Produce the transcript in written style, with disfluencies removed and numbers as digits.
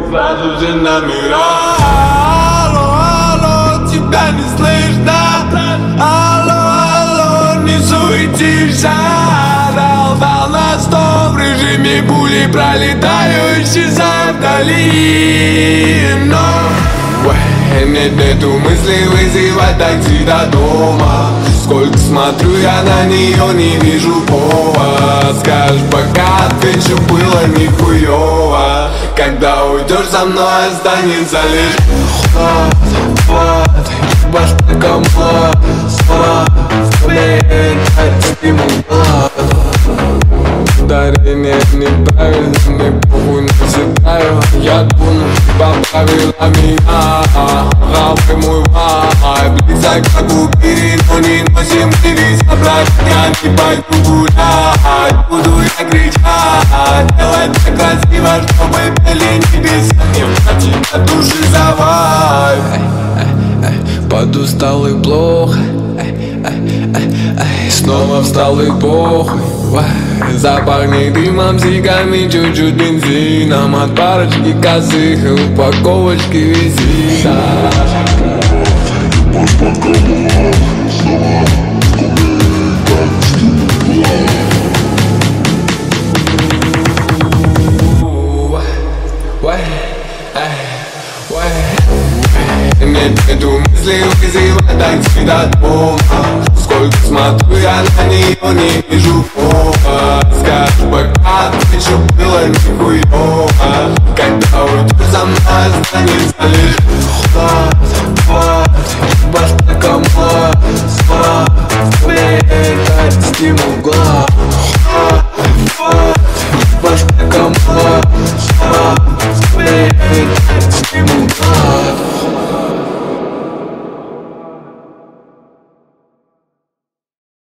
сразу же номера. Алло, алло, тебя не слышно. Алло, алло, не суетишься. Дал на 100 в режиме пули, пролетаю, исчезаю вдали. Но нету мысли вызывать такси до дома. Сколько смотрю я на нее, не вижу повод. Скажешь, пока отвечу, было нихуево. Когда уйдешь, со мной останется лишь хват. Башка комод, слова, стимул глаз. Ударение неправильными, похуй наседаю. Я думаю, поправила меня. Правый мой вайб, близок как у Кири, но не носим девиз. Я не пойду гулять, буду я кричать. Делать так красиво, чтобы пели небеса. Не платить от души за вайб. Подустал и плохо, снова встал и похуй. Запахнет дымом, сигарами, чуть-чуть бензином. От парочки косых и упаковочки визита. Нету мысли вызывать такси до дома. Сколько смотрю я на нее, не вижу повод. Скажешь, пока отвечу, было нихуево. Когда уйдешь, за мной останется лишь хват. Башка комод, слова, стимул глаз. Башка комод, слова,